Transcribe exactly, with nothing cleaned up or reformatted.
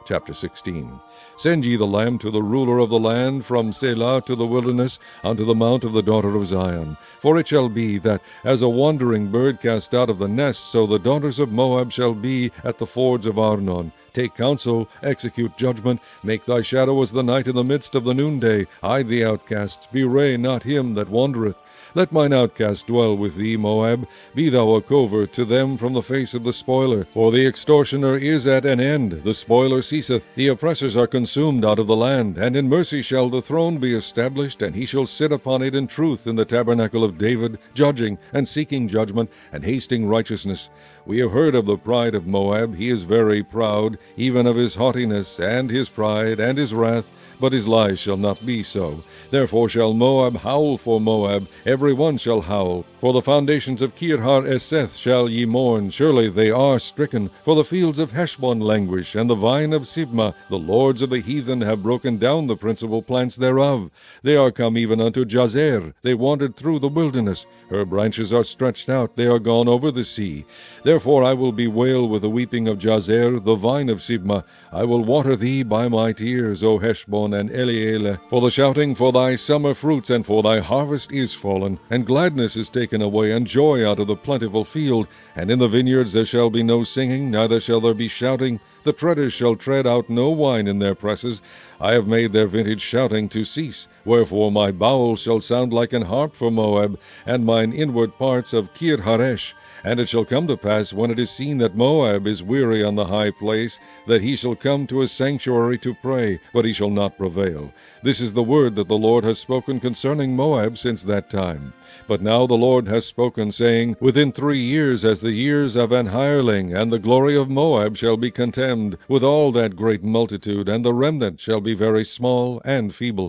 Chapter sixteen. Send ye the lamb to the ruler of the land, from Selah to the wilderness, unto the mount of the daughter of Zion. For it shall be, that as a wandering bird cast out of the nest, so the daughters of Moab shall be at the fords of Arnon. Take counsel, execute judgment, make thy shadow as the night in the midst of the noonday. Hide the outcasts, bewray not him that wandereth. Let mine outcast dwell with thee, Moab. Be thou a covert to them from the face of the spoiler. For the extortioner is at an end, the spoiler ceaseth, the oppressors are consumed out of the land. And in mercy shall the throne be established, and he shall sit upon it in truth in the tabernacle of David, judging, and seeking judgment, and hasting righteousness. We have heard of the pride of Moab. He is very proud, even of his haughtiness, and his pride, and his wrath. But his lies shall not be so. Therefore shall Moab howl for Moab, every one shall howl. For the foundations of Kir-har-eseth shall ye mourn, surely they are stricken. For the fields of Heshbon languish, and the vine of Sibmah. The lords of the heathen have broken down the principal plants thereof. They are come even unto Jazer, they wandered through the wilderness. Her branches are stretched out, they are gone over the sea. Therefore I will bewail with the weeping of Jazer, the vine of Sibmah. I will water thee by my tears, O Heshbon and Elealeh. For the shouting for thy summer fruits and for thy harvest is fallen, and gladness is taken away, and joy out of the plentiful field. And in the vineyards there shall be no singing, neither shall there be shouting. The treaders shall tread out no wine in their presses. I have made their vintage shouting to cease. Wherefore my bowels shall sound like an harp for Moab, and mine inward parts of Kir-haresh. And it shall come to pass, when it is seen that Moab is weary on the high place, that he shall come to his sanctuary to pray, but he shall not prevail. This is the word that the Lord has spoken concerning Moab since that time. But now the Lord has spoken, saying, Within three years, as the years of an hireling, and the glory of Moab shall be contemned, with all that great multitude, and the remnant shall be very small and feeble.